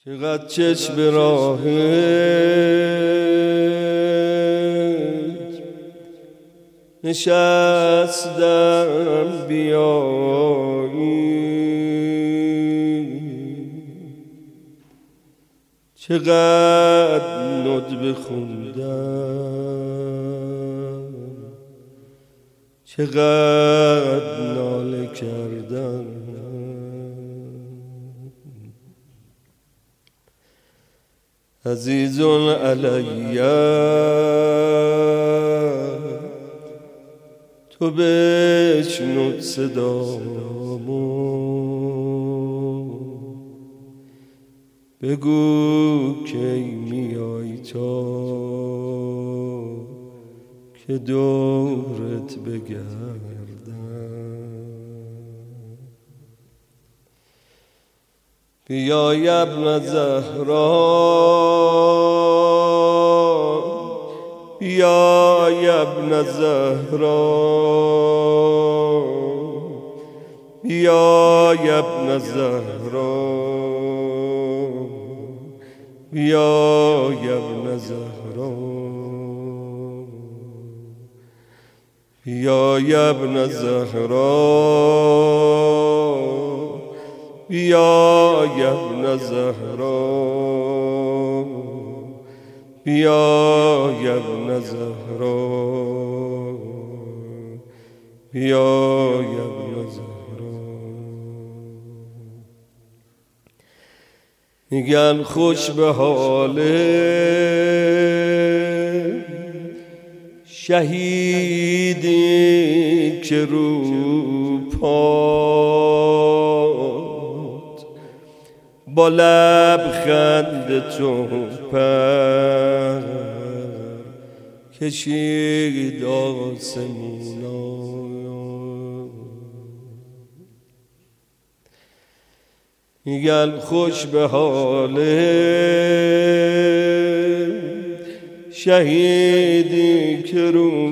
چقدر چشم راهت نشستم بیایی، چقدر ندبه خوندم، چقدر ناله کردم. عزیز علی تو بشنو صدامو، بگو کی میای تا که دورت بگردم. بیا ابن زهرا، بیا ابن زهرا، بیا ابن زهرا، بیا ابن زهرا، بیا ابن زهرا، بیا ابن زهرا، بیا ابن زهرا، بیا ابن زهرا. میگن خوش به حال شهیدی که رو پات با لبخند تو پر کشید آسمونا. میگن خوش به حال شهیدی که رو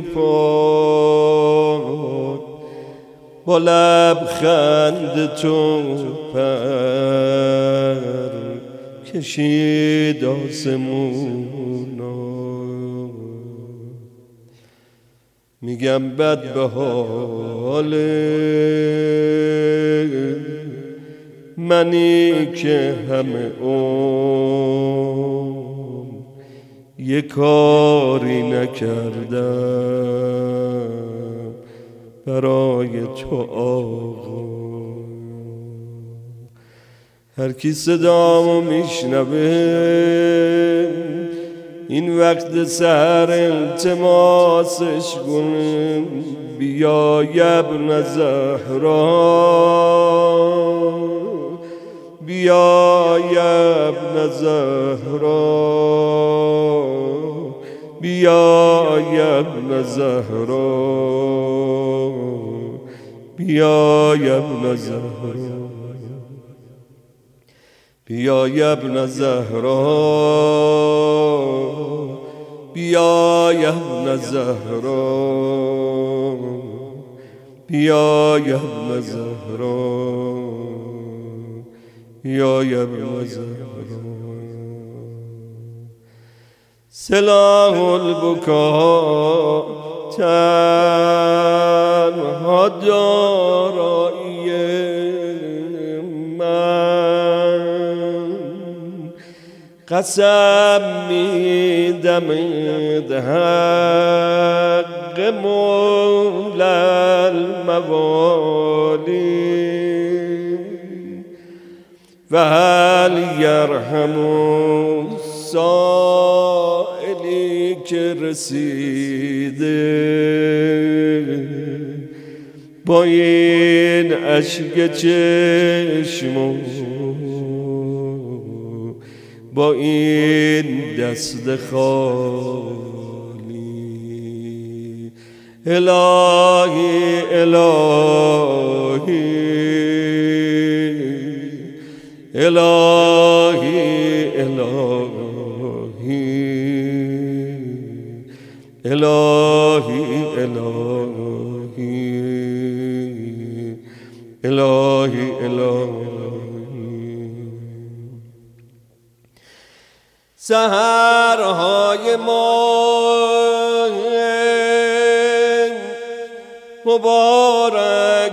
پات با لبخند تو پر کشید آسمونا. میگم بد به حال منی که همه عمر یه کاری نکردم برای تو آقا. هر کی صدامو میشنوه این وقت سحر التماسش کنه، بیا ابن زهرا، بیا ابن زهرا، بیا ابن زهرا، بیا ابن زهرا، بیا ابن زهرا، بیا ابن زهرا، بیا ابن زهرا، بیا ابن زهرا. سلاح البکا تنها دارایی من، قسم میدم حق مولی الموالی و هل یرحم سائلی که رسیده با این اشک چشم با این دست خالی. الهی الهی الهی الهی الهی الهی الهی الهی سحرهای ما مبارک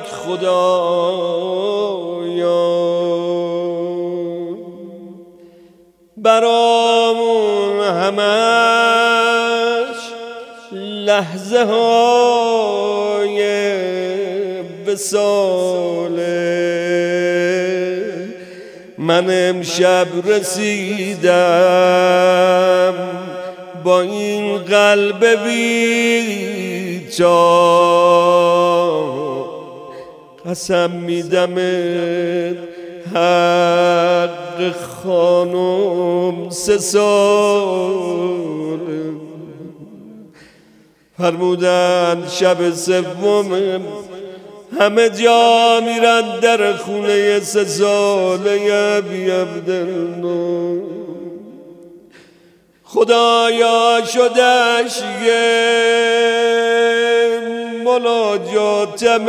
خدایا، برامون همش لحظه های وصاله. من امشب رسیدم با این قلب بی‌جا، قسم میدم حق خانم 3 سال. فرمودن شب سوم همه جا میرن در خونه 3 ساله ابی عبدالله. خدایا شدش یه مناجاتم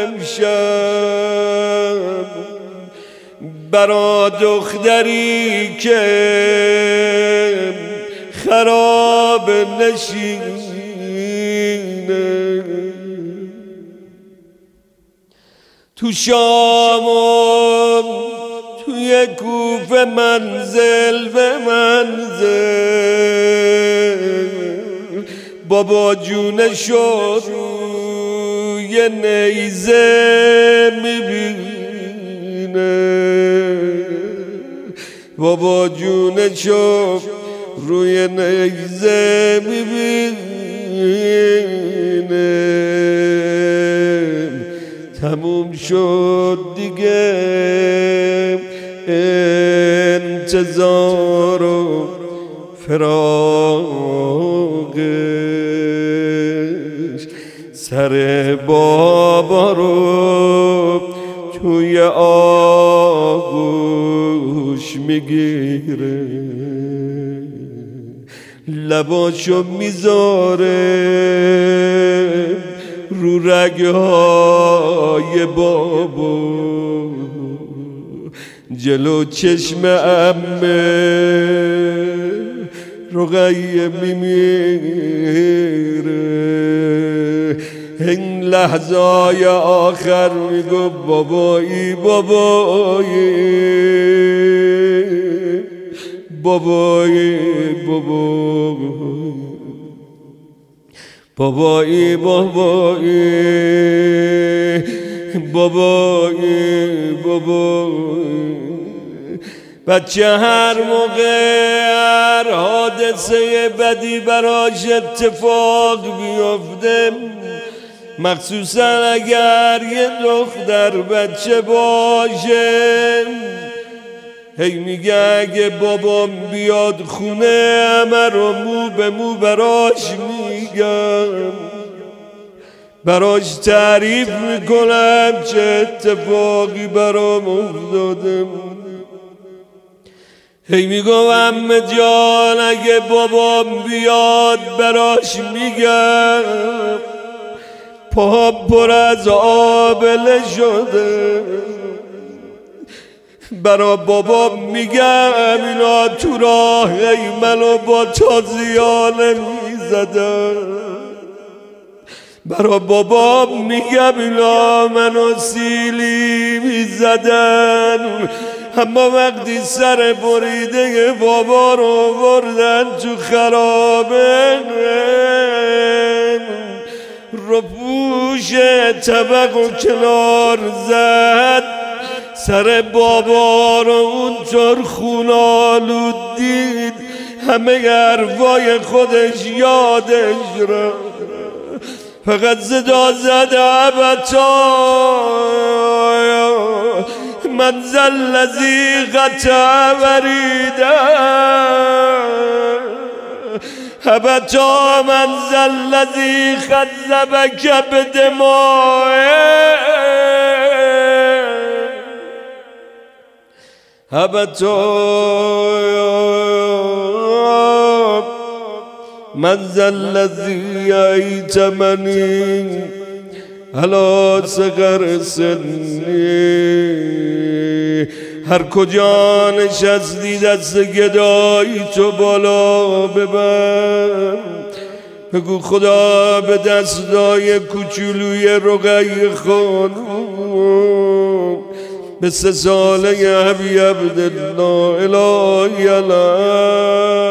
امشب برا دختری که خراب نشینه، تو شام و توی کوفه منزل به منزل بابا جونشو روی نیزه میبینه، بابا جونشو روی نیزه میبینه. تموم شد دیگه انتظار و فراقش، سر بابا رو توی آغوش میگیره، لباشو میذاره رو رگهای بابا، جلو چشم عمه رقیه میمیره. این لحظای آخر میگو بابایی بابایی بابایی بابایی بابایی بابایی بابایی. بچه هر موقع هر حادثه بدی براش اتفاق بیفته، مخصوصا اگر یه دختر بچه باشه، هی میگه اگه بابام بیاد خونه همه رو مو به مو براش میگم، براش تعریف میکنم چه اتفاقی برام افتاده. هی میگم عمه جان اگه بابام بیاد براش میگم پا پر از آبله شده، برا بابام میگم اینا تو راه ای منو با تازیانه میزدن، برا بابام میگم اینا منو سیلی میزدن، اما وقتی سر بریده بابا رو بردن تو خرابه رو پوش طبق و کنار زد، سر بابا رو اونطور خونالود دید همه حرفای خودش یادش را، فقط صدا زد ابتا من ذا الذی قطع وریده، ابتا من ذا الذی خذبک بدمائه، ابتا من ذا الذی ایتمنی علی صغر سنی، هر کجا نشستی دست گدایی تو بالا ببر، بگو خدا به دستای کوچولوی رقیه خانوم به 3 ساله حبی عبدالله الهی علم